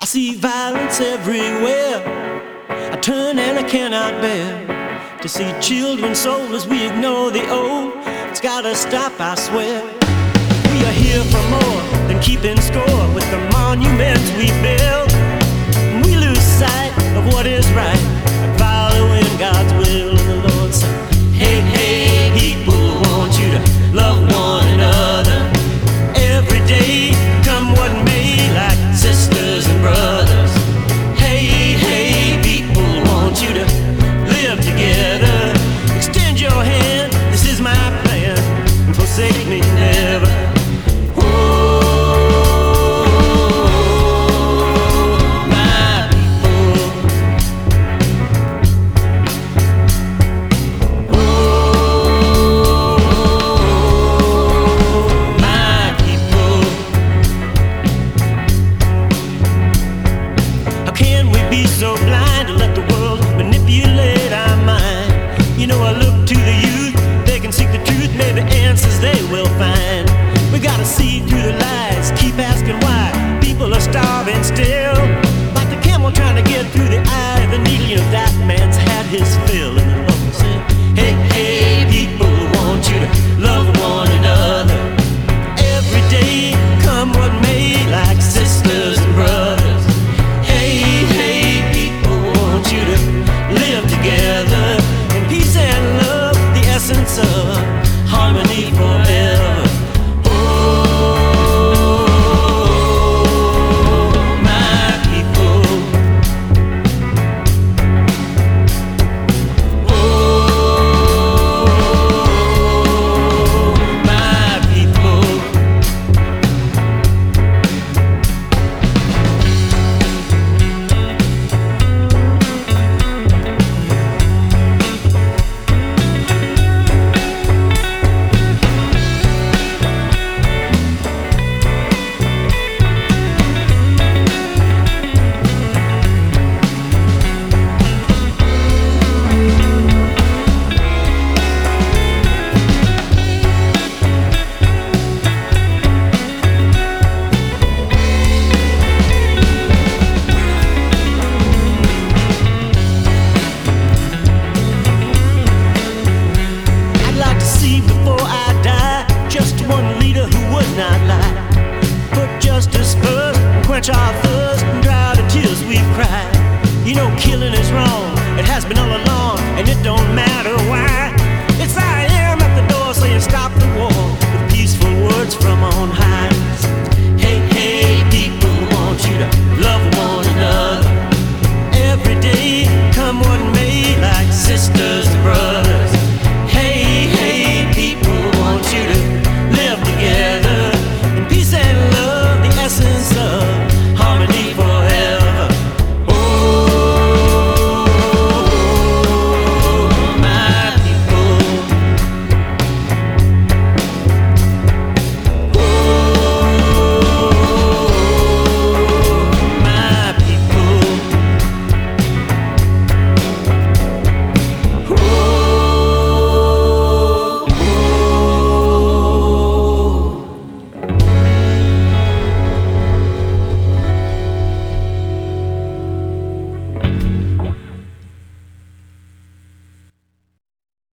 I see violence everywhere. I turn and I cannot bear to see children sold as we ignore the old. It's gotta stop, I swear. We are here for more than keeping score with the monuments we build. We lose sight of what is right and following God's will. And the Lord said, hey, hey, people, want you to love one another every day, come what may, like sisters and brothers. Hey, hey, people, want you to live together. Extend your hand, this is my plan, and forsake me never. Be so blind to let the world manipulate our mind. You know, I look to the youth, they can seek the truth, maybe answers they will find. We gotta see through the lies, keep asking why people are starving still. Like the camel trying to get through the eye of the needle. You know, that man's had his fill. And the Lord said, hey, hey, people, want you to love one another every day, come what may, like sisters and brothers. You to live together in peace and love, the essence of harmony forever. Oh, my people. Oh, my people. One leader who would not lie, put justice first and quench our thirst.